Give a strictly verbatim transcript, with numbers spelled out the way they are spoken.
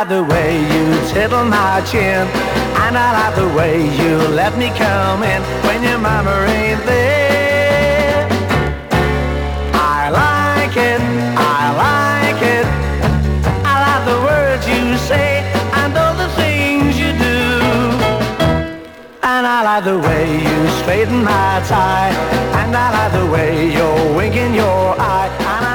like the way you tickle my chin, and I like the way you let me come in when your mama ain't there. I like it, I like it. I like the words you say and all the things you do. And I like the way you straighten my tie, and I like the way you're winking your eye. And I